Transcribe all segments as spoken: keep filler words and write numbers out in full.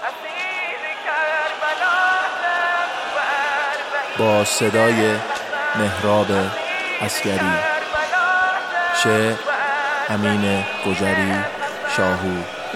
با صدای مهراب عسکری. شعر امین گجری شاهو.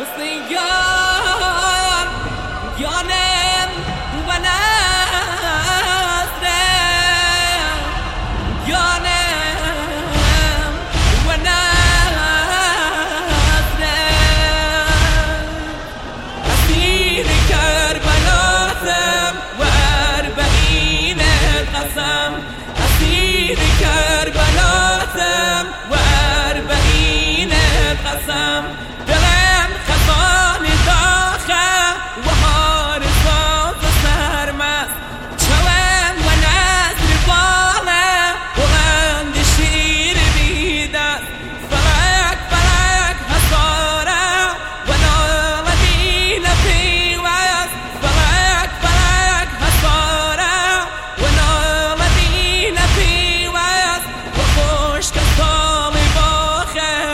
دلم خفان داخل و حال صوت سرمست چوم و نظر باله بلند شیر بیدست فلک فلک حساره و نال بین پیوست فلک فلک حساره و نال بین پیوست و خوش کسال باخه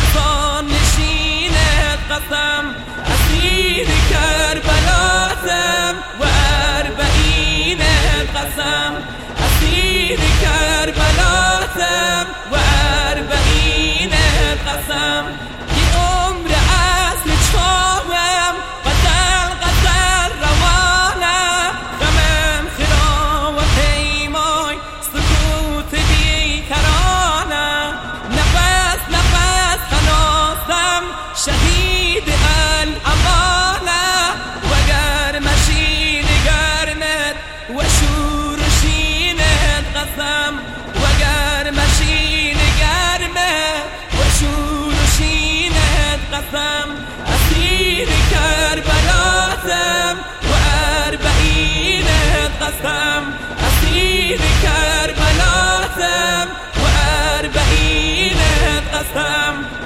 قسم اسیر کربلاتم و اربعین قسم اسیر کربلاتم و اربعین قسم یه عمر اصل چاوم قتل قتل روانه غمم خرا و پیمای سکوت بیکرانه نفس نفس خناسم شهید الامانه وگر مشین گرمت و شورشینت قسم وگر مشین گرمت و شورشینت قسم اسیر کربلاتم و اربعینت قسم اسیر کربلاتم و اربعینت قسم